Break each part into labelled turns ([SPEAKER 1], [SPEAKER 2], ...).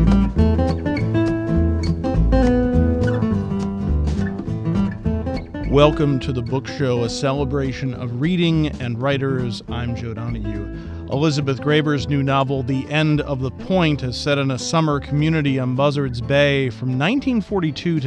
[SPEAKER 1] Welcome to the Book Show, a celebration of reading and writers. I'm Joe Donahue. Elizabeth Graver's new novel, The End of the Point, is set in a summer community on Buzzards Bay from 1942 to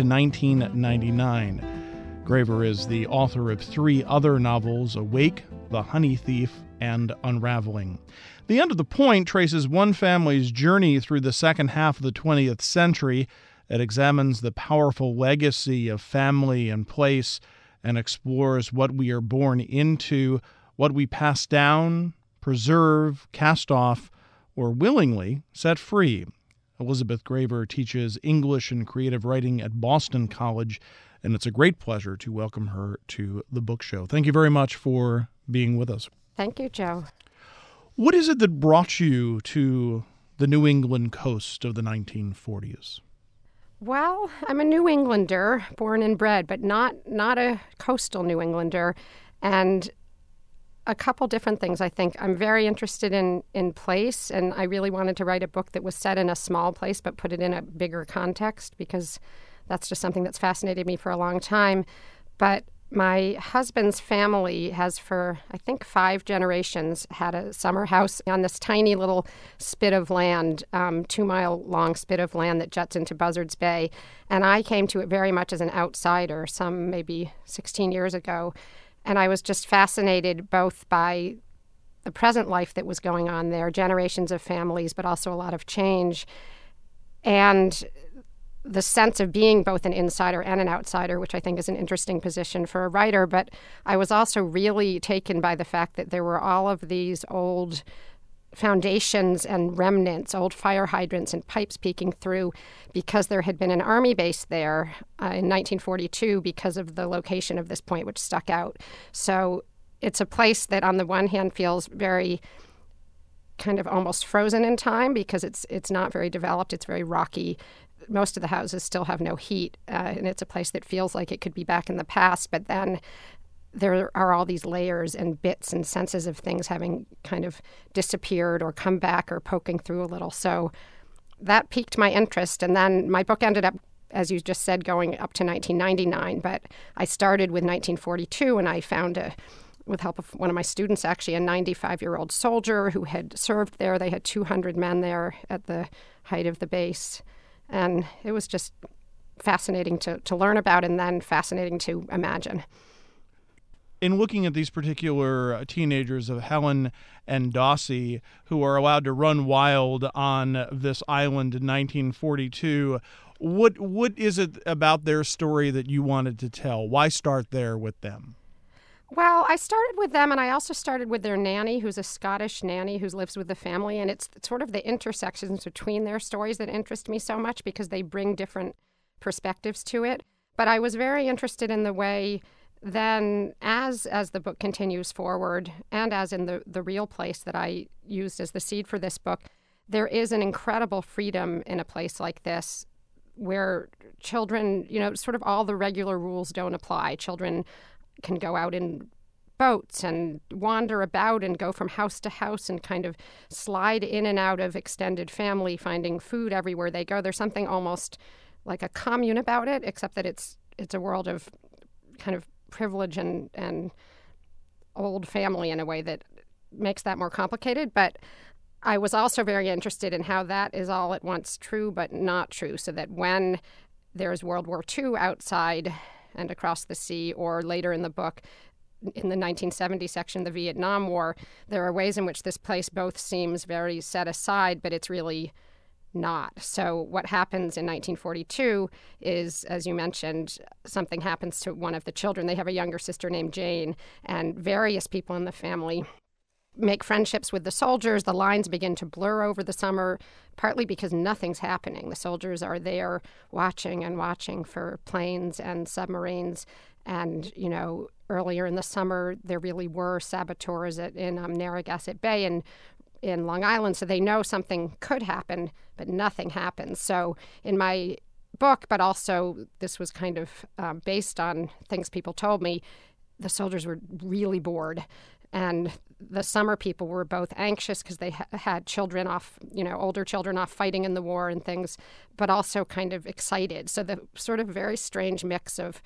[SPEAKER 1] 1999. Graver is the author of 3 other novels, Awake, The Honey Thief, and Unraveling. The End of the Point traces one family's journey through the second half of the 20th century. It examines the powerful legacy of family and place and explores what we are born into, what we pass down, preserve, cast off, or willingly set free. Elizabeth Graver teaches English and creative writing at Boston College, and it's a great pleasure to welcome her to the Book Show. Thank you very much for being with us.
[SPEAKER 2] Thank you, Joe.
[SPEAKER 1] What is it that brought you to the New England coast of the 1940s?
[SPEAKER 2] Well, I'm a New Englander, born and bred, but not a coastal New Englander. And a couple different things, I think. I'm very interested in place, and I really wanted to write a book that was set in a small place but put it in a bigger context, because that's just something that's fascinated me for a long time. But my husband's family has, for I think 5 generations, had a summer house on this tiny little spit of land, 2-mile-long spit of land that juts into Buzzards Bay. And I came to it very much as an outsider, some maybe 16 years ago. And I was just fascinated both by the present life that was going on there, generations of families, but also a lot of change. And the sense of being both an insider and an outsider, which I think is an interesting position for a writer. But I was also really taken by the fact that there were all of these old foundations and remnants, old fire hydrants and pipes peeking through, because there had been an army base there in 1942 because of the location of this point, which stuck out. So it's a place that on the one hand feels very kind of almost frozen in time, because it's not very developed, it's very rocky. Most of the houses still have no heat, and it's a place that feels like it could be back in the past. But then there are all these layers and bits and senses of things having kind of disappeared or come back or poking through a little. So that piqued my interest. And then my book ended up, as you just said, going up to 1999. But I started with 1942, and I found with help of one of my students, actually, a 95-year-old soldier who had served there. They had 200 men there at the height of the base. And it was just fascinating to learn about, and then fascinating to imagine.
[SPEAKER 1] In looking at these particular teenagers of Helen and Dossie, who are allowed to run wild on this island in 1942, what is it about their story that you wanted to tell? Why start there with them?
[SPEAKER 2] Well, I started with them, and I also started with their nanny, who's a Scottish nanny who lives with the family, and it's sort of the intersections between their stories that interest me so much, because they bring different perspectives to it. But I was very interested in the way then, as the book continues forward, and as in the real place that I used as the seed for this book, there is an incredible freedom in a place like this, where children, sort of all the regular rules don't apply. Children can go out in boats and wander about and go from house to house and kind of slide in and out of extended family, finding food everywhere they go. There's something almost like a commune about it, except that it's a world of kind of privilege and old family in a way that makes that more complicated. But I was also very interested in how that is all at once true but not true, so that when there's World War II outside and across the sea, or later in the book, in the 1970 section, the Vietnam War, there are ways in which this place both seems very set aside, but it's really not. So what happens in 1942 is, as you mentioned, something happens to one of the children. They have a younger sister named Jane, and various people in the family make friendships with the soldiers. The lines begin to blur over the summer, partly because nothing's happening. The soldiers are there watching and watching for planes and submarines. And, earlier in the summer, there really were saboteurs in Narragansett Bay and in Long Island. So they know something could happen, but nothing happens. So in my book, but also this was kind of based on things people told me, the soldiers were really bored. And the summer people were both anxious because they had children off, older children off fighting in the war and things, but also kind of excited. So the sort of very strange mix of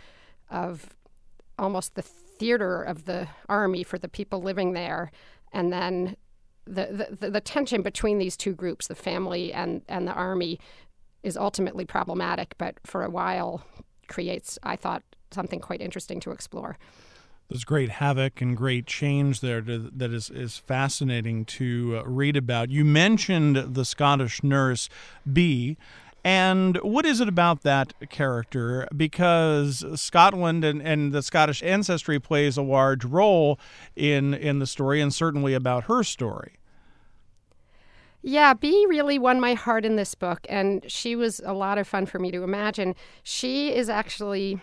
[SPEAKER 2] almost the theater of the army for the people living there, and then the tension between these two groups, the family and the army, is ultimately problematic, but for a while creates, I thought, something quite interesting to explore.
[SPEAKER 1] There's great havoc and great change there that is fascinating to read about. You mentioned the Scottish nurse, Bee. And what is it about that character? Because Scotland and the Scottish ancestry plays a large role in the story, and certainly about her story.
[SPEAKER 2] Yeah, Bee really won my heart in this book, and she was a lot of fun for me to imagine. She is actually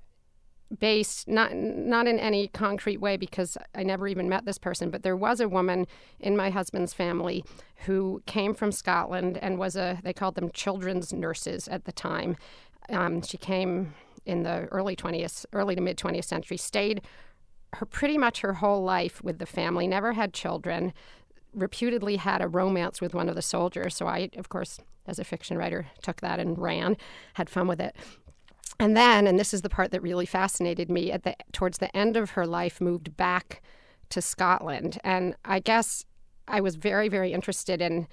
[SPEAKER 2] based, not in any concrete way because I never even met this person, but there was a woman in my husband's family who came from Scotland and they called them children's nurses at the time. She came in the early to mid 20th century, stayed pretty much her whole life with the family, never had children, reputedly had a romance with one of the soldiers. So I, of course, as a fiction writer, took that and had fun with it. And then, and this is the part that really fascinated me, towards the end of her life, moved back to Scotland. And I guess I was very, very interested in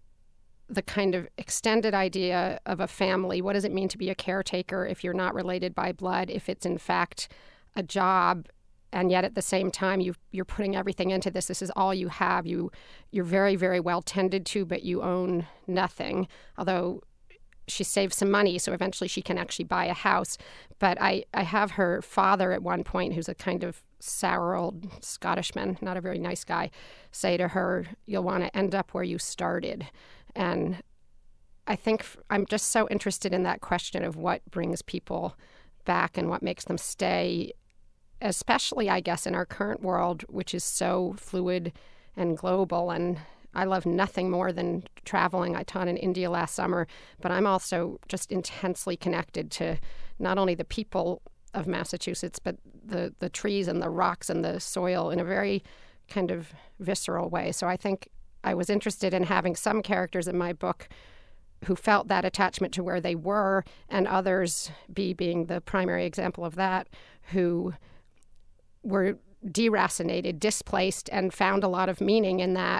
[SPEAKER 2] the kind of extended idea of a family. What does it mean to be a caretaker if you're not related by blood, if it's in fact a job, and yet at the same time you're putting everything into this. This is all you have. You're very, very well tended to, but you own nothing, although she saves some money, so eventually she can actually buy a house. But I have her father at one point, who's a kind of sour old Scottishman, not a very nice guy, say to her, "You'll want to end up where you started." And I think I'm just so interested in that question of what brings people back and what makes them stay, especially, I guess, in our current world, which is so fluid and global. And I love nothing more than traveling. I taught in India last summer, but I'm also just intensely connected to not only the people of Massachusetts, but the trees and the rocks and the soil in a very kind of visceral way. So I think I was interested in having some characters in my book who felt that attachment to where they were, and others, being the primary example of that, who were deracinated, displaced, and found a lot of meaning in that,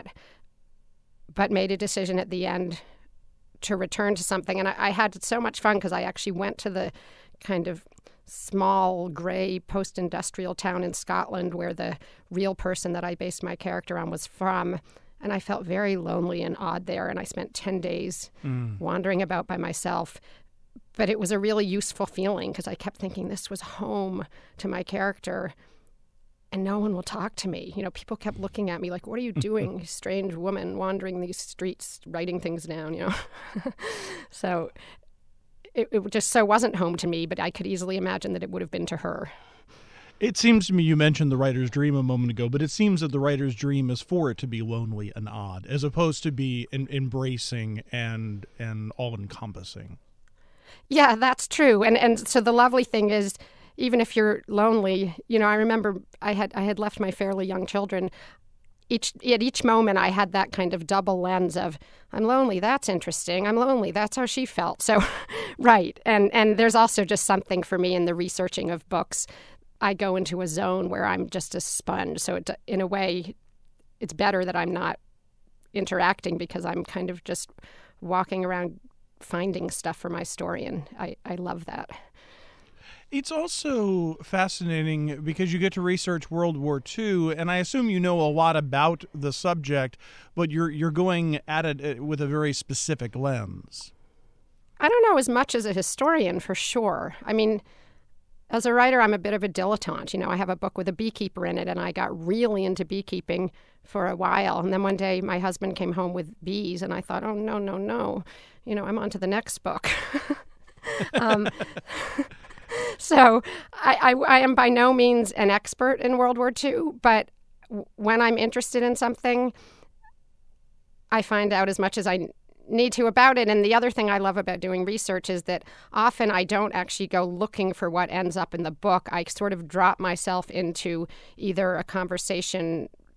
[SPEAKER 2] but made a decision at the end to return to something. And I had so much fun because I actually went to the kind of small, gray, post-industrial town in Scotland where the real person that I based my character on was from. And I felt very lonely and odd there. And I spent 10 days wandering about by myself. But it was a really useful feeling because I kept thinking this was home to my character. And no one will talk to me. People kept looking at me like, "What are you doing, strange woman wandering these streets, writing things down?" So it just so wasn't home to me, but I could easily imagine that it would have been to her.
[SPEAKER 1] It seems to me, you mentioned the writer's dream a moment ago, but it seems that the writer's dream is for it to be lonely and odd, as opposed to be embracing and all-encompassing. Yeah,
[SPEAKER 2] that's true. And so the lovely thing is, even if you're lonely, I remember I had left my fairly young children. At each moment, I had that kind of double lens of, I'm lonely, that's interesting. I'm lonely, that's how she felt. So, right. And there's also just something for me in the researching of books. I go into a zone where I'm just a sponge. So in a way, it's better that I'm not interacting because I'm kind of just walking around finding stuff for my story. And I love that.
[SPEAKER 1] It's also fascinating because you get to research World War II, and I assume you know a lot about the subject, but you're going at it with a very specific lens.
[SPEAKER 2] I don't know as much as a historian, for sure. I mean, as a writer, I'm a bit of a dilettante. I have a book with a beekeeper in it, and I got really into beekeeping for a while. And then one day, my husband came home with bees, and I thought, oh, no. I'm on to the next book. So I am by no means an expert in World War II, but when I'm interested in something, I find out as much as I need to about it. And the other thing I love about doing research is that often I don't actually go looking for what ends up in the book. I sort of drop myself into either a conversation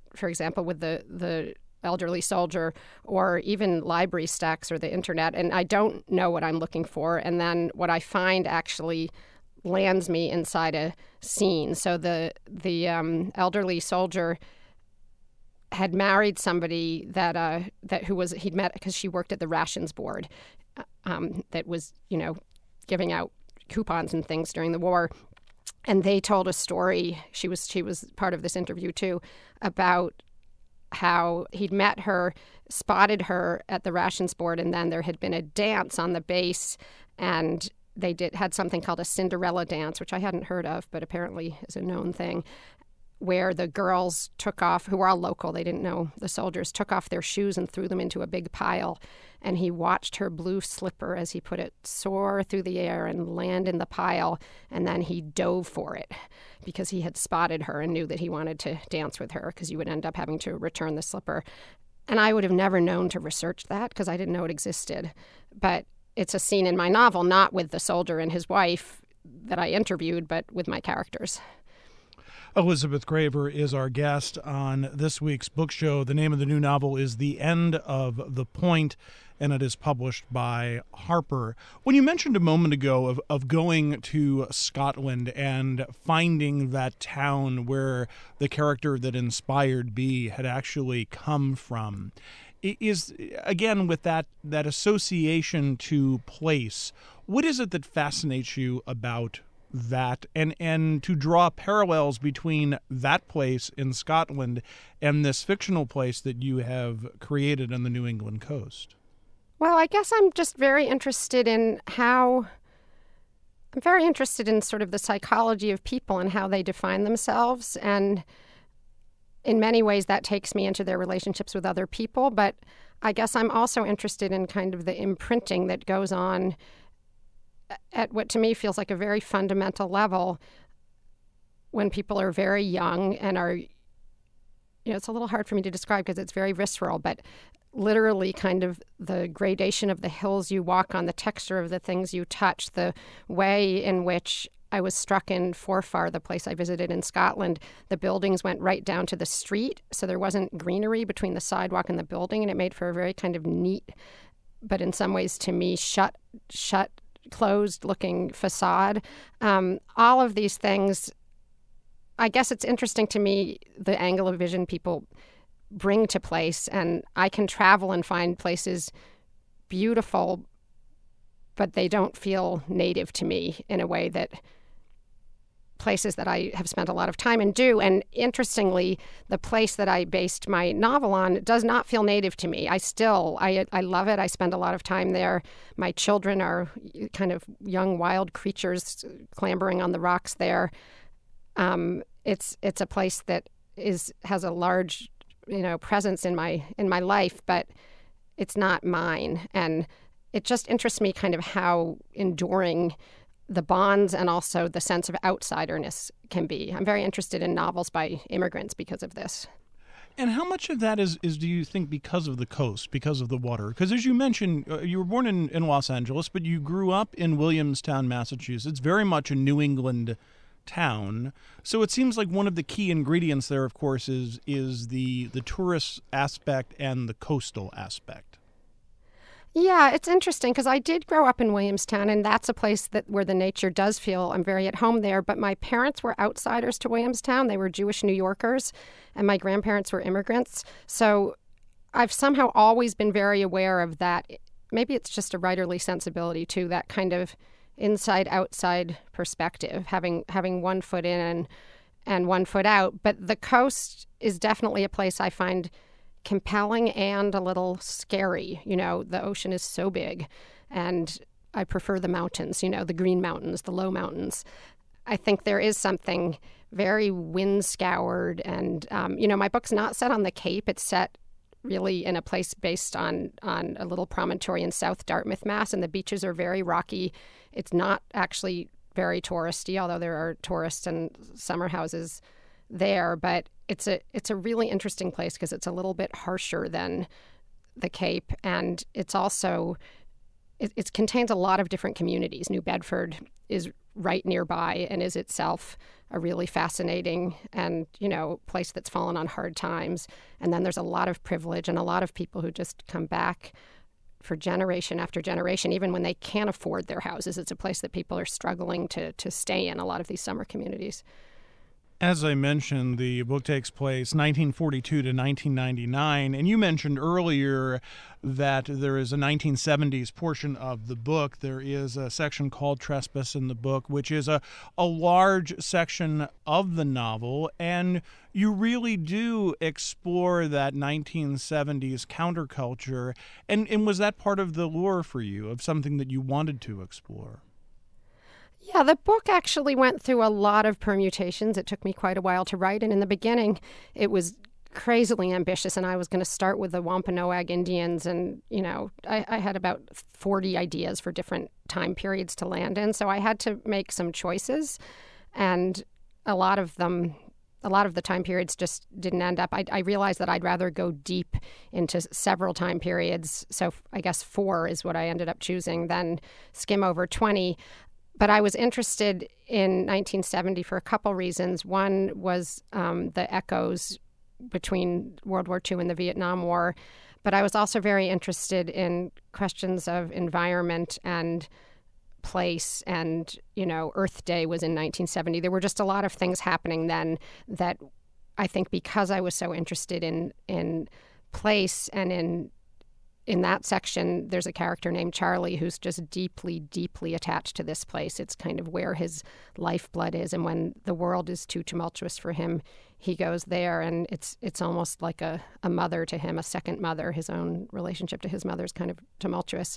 [SPEAKER 2] for example, with the elderly soldier, or even library stacks or the internet, and I don't know what I'm looking for. And then what I find actually lands me inside a scene. So the elderly soldier had married somebody that he'd met because she worked at the rations board, that was giving out coupons and things during the war. And they told a story. She was part of this interview too, about how he'd met her, spotted her at the rations board, and then there had been a dance on the base, and they had something called a Cinderella dance, which I hadn't heard of, but apparently is a known thing, where the girls took off, who were all local, they didn't know the soldiers, took off their shoes and threw them into a big pile. And he watched her blue slipper, as he put it, soar through the air and land in the pile. And then he dove for it because he had spotted her and knew that he wanted to dance with her, because you would end up having to return the slipper. And I would have never known to research that because I didn't know it existed. But it's a scene in my novel, not with the soldier and his wife that I interviewed, but with my characters.
[SPEAKER 1] Elizabeth Graver is our guest on this week's book show. The name of the new novel is The End of the Point, and it is published by Harper. When you mentioned a moment ago of going to Scotland and finding that town where the character that inspired Bee had actually come from, is, again, with that association to place, what is it that fascinates you about that, and to draw parallels between that place in Scotland and this fictional place that you have created on the New England coast?
[SPEAKER 2] Well, I guess I'm just very interested in sort of the psychology of people and how they define themselves. And in many ways, that takes me into their relationships with other people. But I guess I'm also interested in kind of the imprinting that goes on at what to me feels like a very fundamental level when people are very young and are, it's a little hard for me to describe because it's very visceral, but literally kind of the gradation of the hills you walk on, the texture of the things you touch, the way in which I was struck in Forfar, the place I visited in Scotland. The buildings went right down to the street, so there wasn't greenery between the sidewalk and the building, and it made for a very kind of neat, but in some ways to me shut closed-looking facade. All of these things, I guess it's interesting to me, the angle of vision people bring to place, and I can travel and find places beautiful, but they don't feel native to me in a way that places that I have spent a lot of time in do. And interestingly, the place that I based my novel on does not feel native to me. I love it. I spend a lot of time there. My children are kind of young wild creatures clambering on the rocks there. It's a place that has a large, presence in my life, but it's not mine. And it just interests me kind of how enduring the bonds and also the sense of outsiderness can be. I'm very interested in novels by immigrants because of this.
[SPEAKER 1] And how much of that is do you think, because of the coast, because of the water? Because as you mentioned, you were born in Los Angeles, but you grew up in Williamstown, Massachusetts, very much a New England town. So it seems like one of the key ingredients there, of course, is the tourist aspect and the coastal aspect.
[SPEAKER 2] Yeah, it's interesting because I did grow up in Williamstown, and that's a place where the nature does feel I'm very at home there. But my parents were outsiders to Williamstown. They were Jewish New Yorkers, and my grandparents were immigrants. So I've somehow always been very aware of that. Maybe it's just a writerly sensibility, too, that kind of inside-outside perspective, having one foot in and one foot out. But the coast is definitely a place I find compelling and a little scary. The ocean is so big, and I prefer the mountains, the green mountains, the low mountains. I think there is something very wind-scoured, and, my book's not set on the Cape. It's set really in a place based on a little promontory in South Dartmouth, Mass., and the beaches are very rocky. It's not actually very touristy, although there are tourists and summer houses there, but it's a really interesting place because it's a little bit harsher than the Cape, and it's also it contains a lot of different communities. New Bedford is right nearby and is itself a really fascinating and, place that's fallen on hard times. And then there's a lot of privilege and a lot of people who just come back for generation after generation, even when they can't afford their houses. It's a place that people are struggling to stay in, a lot of these summer communities.
[SPEAKER 1] As I mentioned, the book takes place 1942 to 1999, and you mentioned earlier that there is a 1970s portion of the book. There is a section called Trespass in the book, which is a large section of the novel, and you really do explore that 1970s counterculture. And was that part of the lure for you, of something that you wanted to explore?
[SPEAKER 2] Yeah, the book actually went through a lot of permutations. It took me quite a while to write. And in the beginning, it was crazily ambitious. And I was going to start with the Wampanoag Indians. And, I had about 40 ideas for different time periods to land in. So I had to make some choices. And a lot of the time periods just didn't end up. I realized that I'd rather go deep into several time periods. So I guess 4 is what I ended up choosing, than skim over 20. But I was interested in 1970 for a couple reasons. One was the echoes between World War II and the Vietnam War. But I was also very interested in questions of environment and place. And, Earth Day was in 1970. There were just a lot of things happening then that I think, because I was so interested in place and in that section, there's a character named Charlie who's just deeply, deeply attached to this place. It's kind of where his lifeblood is. And when the world is too tumultuous for him, he goes there. And it's almost like a mother to him, a second mother. His own relationship to his mother is kind of tumultuous.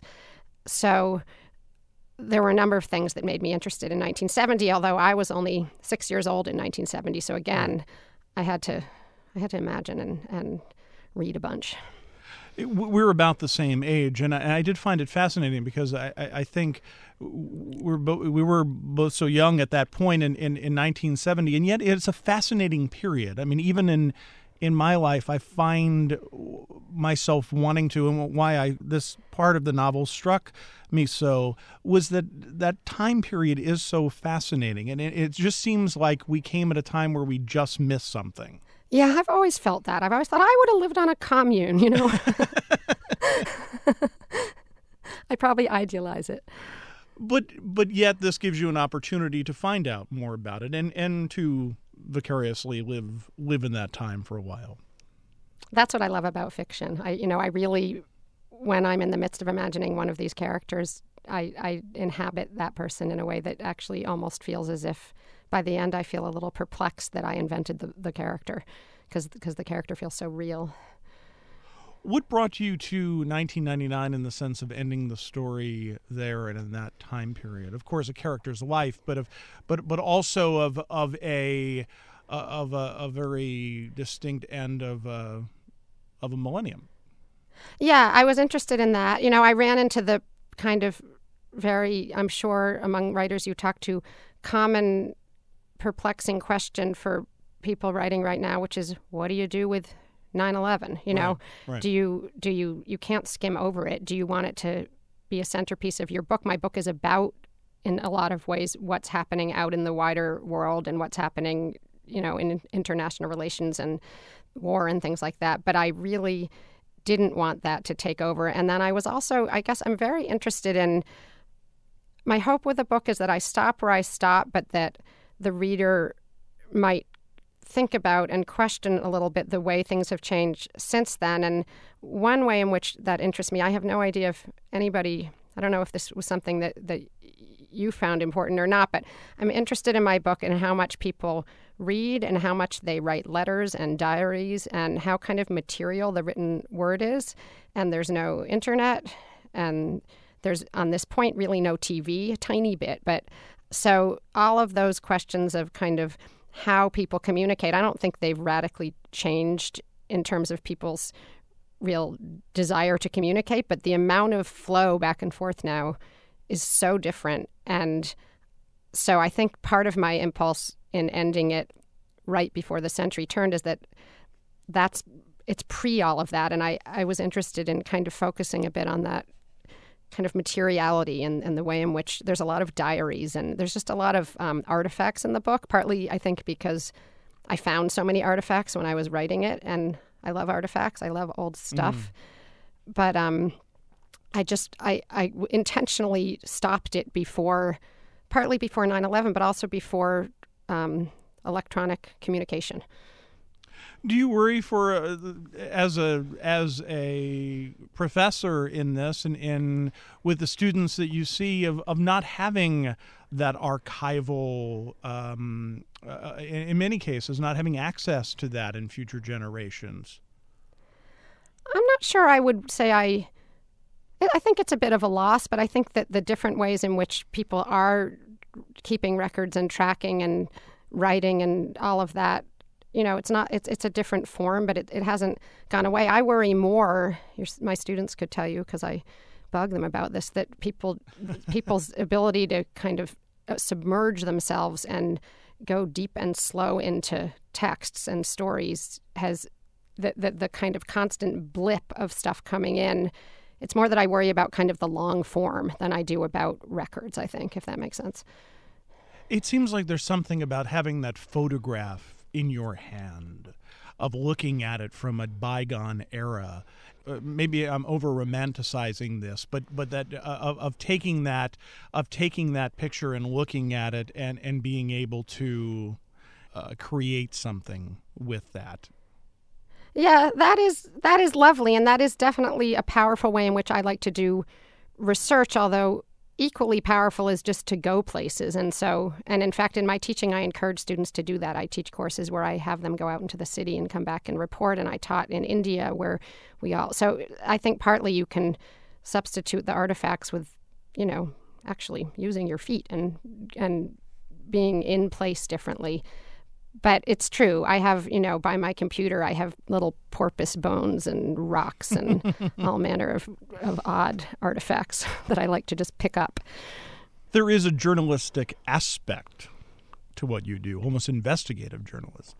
[SPEAKER 2] So there were a number of things that made me interested in 1970, although I was only 6 years old in 1970. So again, I had to imagine and read a bunch.
[SPEAKER 1] We're about the same age, and I did find it fascinating because I think we were both so young at that point in 1970, and yet it's a fascinating period. I mean, even in my life, I find myself wanting to, and why this part of the novel struck me so was that time period is so fascinating, and it just seems like we came at a time where we just missed something.
[SPEAKER 2] Yeah, I've always felt that. I've always thought I would have lived on a commune, I probably idealize it.
[SPEAKER 1] But yet this gives you an opportunity to find out more about it and to vicariously live in that time for a while.
[SPEAKER 2] That's what I love about fiction. I really, when I'm in the midst of imagining one of these characters, I inhabit that person in a way that actually almost feels as if by the end I feel a little perplexed that I invented the character, because the character feels so real.
[SPEAKER 1] What brought you to 1999 in the sense of ending the story there and in that time period? Of course, a character's life, but also of a very distinct end of a millennium.
[SPEAKER 2] Yeah, I was interested in that. I ran into the kind of very, I'm sure among writers you talk to, common perplexing question for people writing right now, which is, what do you do with 9/11?
[SPEAKER 1] Right.
[SPEAKER 2] Do you can't skim over it. Do you want it to be a centerpiece of your book? My book is about, in a lot of ways, what's happening out in the wider world and what's happening, in international relations and war and things like that. But I really didn't want that to take over. And then I was also, I guess I'm very interested in, my hope with the book is that I stop where I stop, but that the reader might think about and question a little bit the way things have changed since then. And one way in which that interests me, I have no idea if anybody, I don't know if this was something that you found important or not, but I'm interested in my book and how much people read and how much they write letters and diaries and how kind of material the written word is. And there's no internet, and there's, on this point, really no TV, a tiny bit. But so all of those questions of kind of how people communicate, I don't think they've radically changed in terms of people's real desire to communicate, but the amount of flow back and forth now is so different. And so I think part of my impulse in ending it right before the century turned is that it's pre all of that. And I was interested in kind of focusing a bit on that kind of materiality and the way in which there's a lot of diaries and there's just a lot of artifacts in the book, partly, I think, because I found so many artifacts when I was writing it, and I love artifacts. I love old stuff. But I intentionally stopped it partly before 9/11, but also before electronic communication.
[SPEAKER 1] Do you worry as a professor in this and with the students that you see of not having that archival, in many cases, not having access to that in future generations?
[SPEAKER 2] I'm not sure I would say I think it's a bit of a loss, but I think that the different ways in which people are keeping records and tracking and writing and all of that, it's a different form, but it hasn't gone away. I worry more, my students could tell you, because I bug them about this, that people's ability to kind of submerge themselves and go deep and slow into texts and stories has the kind of constant blip of stuff coming in. It's more that I worry about kind of the long form than I do about records, I think, if that makes sense.
[SPEAKER 1] It seems like there's something about having that photograph in your hand, of looking at it from a bygone era. Maybe I'm over romanticizing this, but that of taking that picture and looking at it and being able to create something with that.
[SPEAKER 2] Yeah, that is lovely, and that is definitely a powerful way in which I like to do research, although equally powerful is just to go places. And in fact, in my teaching, I encourage students to do that. I teach courses where I have them go out into the city and come back and report, and I taught in India where so I think partly you can substitute the artifacts with, actually using your feet and being in place differently. But it's true. I have, by my computer, I have little porpoise bones and rocks and all manner of odd artifacts that I like to just pick up.
[SPEAKER 1] There is a journalistic aspect to what you do, almost investigative journalism.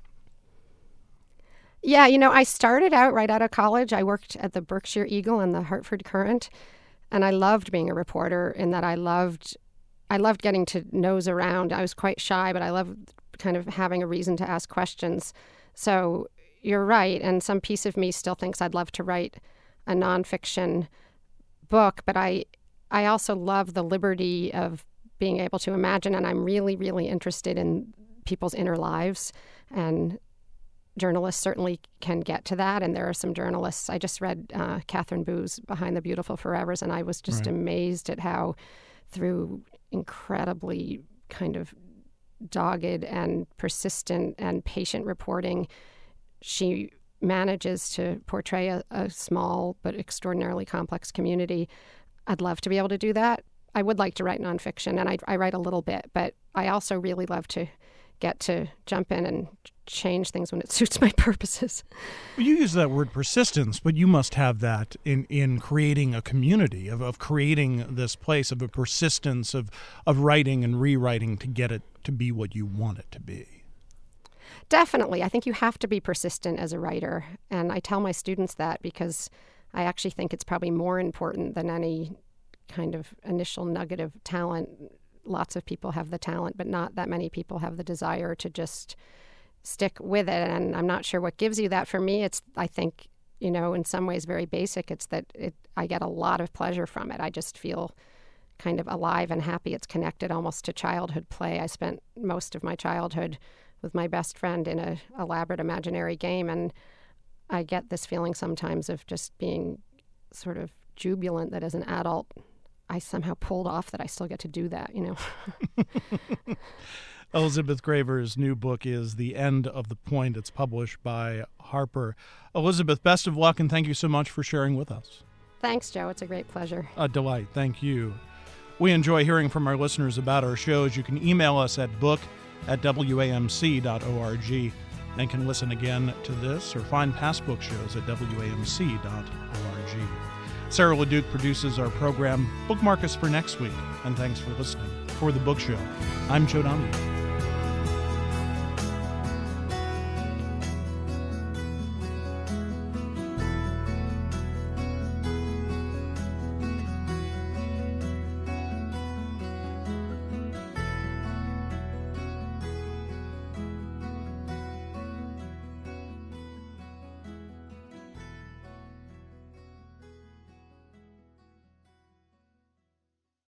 [SPEAKER 2] Yeah, I started out right out of college. I worked at the Berkshire Eagle and the Hartford Courant, and I loved being a reporter in that I loved getting to nose around. I was quite shy, but I loved kind of having a reason to ask questions. So you're right, and some piece of me still thinks I'd love to write a nonfiction book, but I also love the liberty of being able to imagine, and I'm really, really interested in people's inner lives, and journalists certainly can get to that, and there are some journalists. I just read Catherine Boo's Behind the Beautiful Forevers, and I was just amazed at how, through incredibly kind of dogged and persistent and patient reporting, she manages to portray a small but extraordinarily complex community. I'd love to be able to do that. I would like to write nonfiction, and I write a little bit, but I also really love to get to jump in and change things when it suits my purposes.
[SPEAKER 1] You use that word persistence, but you must have that in creating a community, of creating this place of a persistence of writing and rewriting to get it to be what you want it to be.
[SPEAKER 2] Definitely. I think you have to be persistent as a writer, and I tell my students that because I actually think it's probably more important than any kind of initial nugget of talent. Lots of people have the talent, but not that many people have the desire to just stick with it. And I'm not sure what gives you that. For me, it's, I think, in some ways very basic. It's that I get a lot of pleasure from it. I just feel kind of alive and happy. It's connected almost to childhood play. I spent most of my childhood with my best friend in an elaborate imaginary game, and I get this feeling sometimes of just being sort of jubilant that as an adult I somehow pulled off that I still get to do that,
[SPEAKER 1] Elizabeth Graver's new book is The End of the Point. It's published by Harper. Elizabeth, best of luck, and thank you so much for sharing with us.
[SPEAKER 2] Thanks, Joe. It's a great pleasure.
[SPEAKER 1] A delight. Thank you. We enjoy hearing from our listeners about our shows. You can email us at book@wamc.org and can listen again to this or find past book shows at wamc.org. Sarah LeDuc produces our program. Bookmark us for next week, and thanks for listening. For The Book Show, I'm Joe Donahue.